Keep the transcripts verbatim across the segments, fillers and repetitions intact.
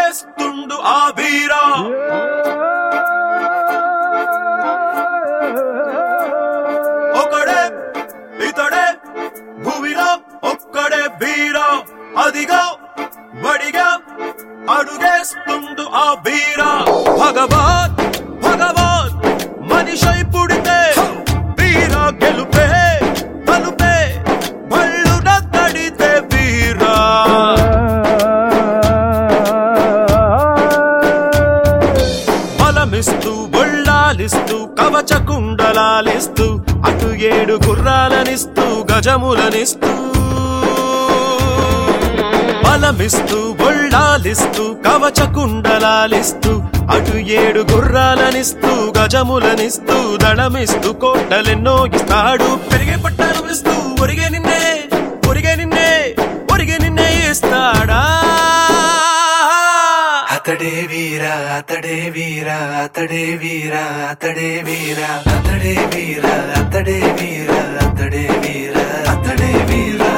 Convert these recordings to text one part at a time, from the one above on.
అడుగేస్తుండు ఆ వీరా ఒకడే ఇతడే భూమిలో ఒక్కడే వీరా అదిగా బడిగా అడుగేస్తుండు ఆ వీరా భగవాన్ భగవాన్ మనిషై పుడితే వీరా గెలుపే తలుపే బళ్ళున తడితే వీరా బలమిస్తూ బొళ్ళాలిస్తూ కవచ కుండలాలిస్తూ అటు ఏడు గుర్రాలనిస్తూ గజములనిస్తూ బలమిస్తూ బొళ్ళాలిస్తూ కవచ కుండలాలిస్తూ అటు ఏడు గుర్రాలనిస్తూ గజములనిస్తూ దళమిస్తూ కోటలెన్నో ఇస్తాడు పెరిగే పట్టాలు ఇస్తూ ఒరిగే నిన్నే ఒరిగే నిన్నే ఒరిగే నిన్నే ఇస్తాడా అతడే వీరా అతడే వీరా అతడే వీరా అతడే వీరా అతడే వీరా అతడే వీరా అతడే వీరా అతడే వీరా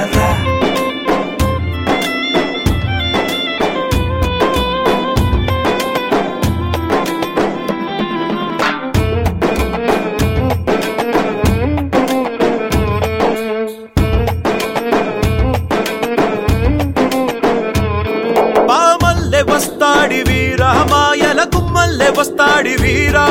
పామల్లె వస్తాడి వీరా మాయల కుమ్మల్లె వస్తాడి వీరా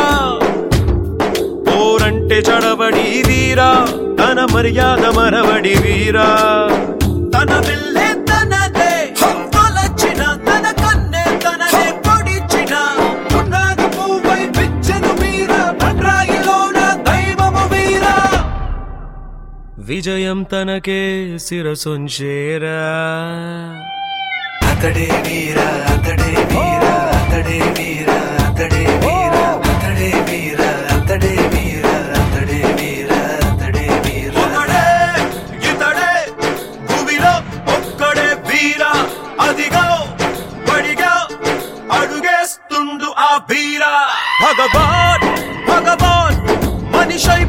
పోరంటే చడబడి వీరా తన మర్యాద మరవడి వీరా తన వెళ్ళే తనదే తొలచిన తన కన్నే తననే పొడిచిన పున్నాగ పువ్వై పిచ్చెను వీరా బండ్రాయిలోన దైవము వీరా విజయం తనకే శిరసొంచేరా అతడే వీరా అతడే వీరా అతడే వీరా అతడే వీరా అతడే వీరా అతడే వీరా అతడే వీరా అతడే వీరా ఒకడే ఇతడే భూమిలో ఒక్కడే వీరా అదిగా బడిగా అడుగేస్తుండు ఆ వీరా భగవాన్ భగవాన్ మనిషై